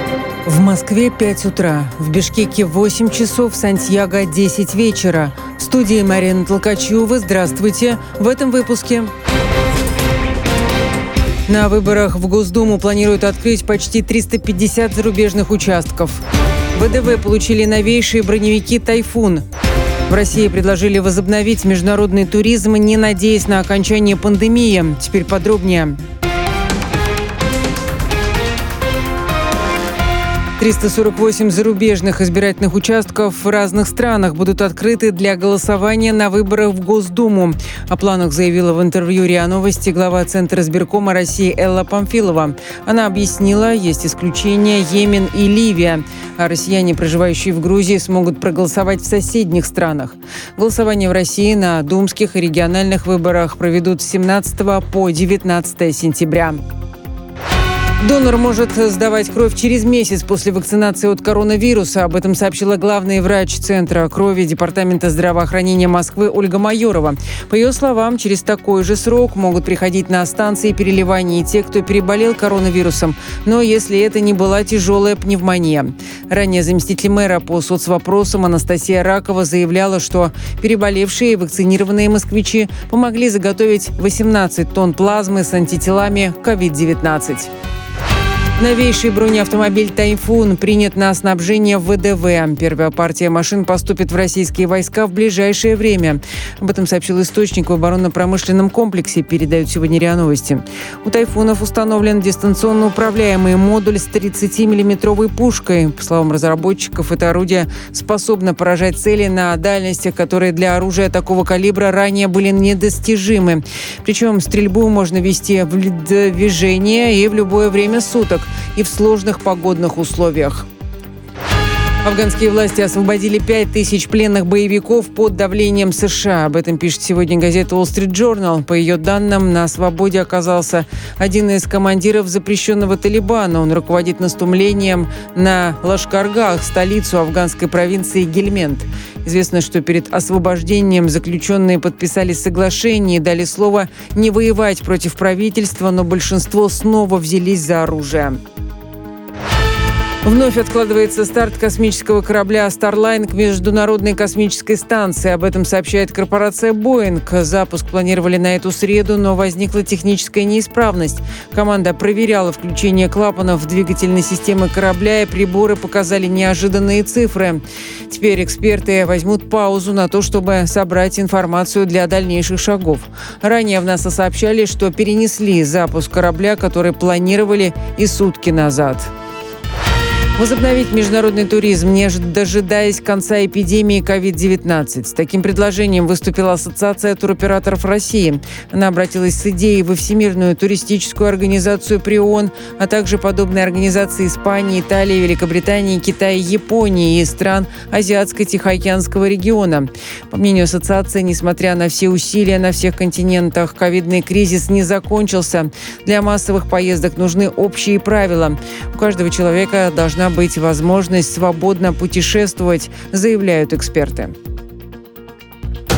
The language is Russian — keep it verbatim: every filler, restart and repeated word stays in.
В Москве пять утра, в Бишкеке восемь часов, в Сантьяго десять вечера. В студии Марина Толкачева. Здравствуйте. В этом выпуске. На выборах в Госдуму планируют открыть почти триста пятьдесят зарубежных участков. ВДВ получили новейшие броневики «Тайфун». В России предложили возобновить международный туризм, не надеясь на окончание пандемии. Теперь подробнее. триста сорок восемь зарубежных избирательных участков в разных странах будут открыты для голосования на выборах в Госдуму. О планах заявила в интервью РИА Новости глава Центра избиркома России Элла Памфилова. Она объяснила, есть исключения Йемен и Ливия, а россияне, проживающие в Грузии, смогут проголосовать в соседних странах. Голосование в России на думских и региональных выборах проведут с семнадцатого по девятнадцатое сентября. Донор может сдавать кровь через месяц после вакцинации от коронавируса. Об этом сообщила главный врач Центра крови Департамента здравоохранения Москвы Ольга Майорова. По ее словам, через такой же срок могут приходить на станции переливания и те, кто переболел коронавирусом, но если это не была тяжелая пневмония. Ранее заместитель мэра по соцвопросам Анастасия Ракова заявляла, что переболевшие и вакцинированные москвичи помогли заготовить восемнадцать тонн плазмы с антителами ковид девятнадцать. Новейший бронеавтомобиль «Тайфун» принят на снабжение в ВДВ. Первая партия машин поступит в российские войска в ближайшее время. Об этом сообщил источник в оборонно-промышленном комплексе, передают сегодня РИА Новости. У «Тайфунов» установлен дистанционно управляемый модуль с тридцатимиллиметровой пушкой. По словам разработчиков, это орудие способно поражать цели на дальностях, которые для оружия такого калибра ранее были недостижимы. Причем стрельбу можно вести в движение и в любое время суток, и в сложных погодных условиях. Афганские власти освободили пять тысяч пленных боевиков под давлением США. Об этом пишет сегодня газета Wall Street Journal. По ее данным, на свободе оказался один из командиров запрещенного Талибана. Он руководит наступлением на Лашкаргах, столицу афганской провинции Гельмент. Известно, что перед освобождением заключенные подписали соглашение и дали слово не воевать против правительства, но большинство снова взялись за оружие. Вновь откладывается старт космического корабля Starliner к Международной космической станции. Об этом сообщает корпорация Boeing. Запуск планировали на эту среду, но возникла техническая неисправность. Команда проверяла включение клапанов двигательной системы корабля, и приборы показали неожиданные цифры. Теперь эксперты возьмут паузу на то, чтобы собрать информацию для дальнейших шагов. Ранее в НАСА сообщали, что перенесли запуск корабля, который планировали и сутки назад. Возобновить международный туризм, не дожидаясь конца эпидемии ковид девятнадцать. С таким предложением выступила Ассоциация туроператоров России. Она обратилась с идеей во Всемирную туристическую организацию ПРИОН, а также подобные организации Испании, Италии, Великобритании, Китая, Японии и стран Азиатско-Тихоокеанского региона. По мнению ассоциации, несмотря на все усилия на всех континентах, ковидный кризис не закончился. Для массовых поездок нужны общие правила. У каждого человека должна быть возможность свободно путешествовать, заявляют эксперты.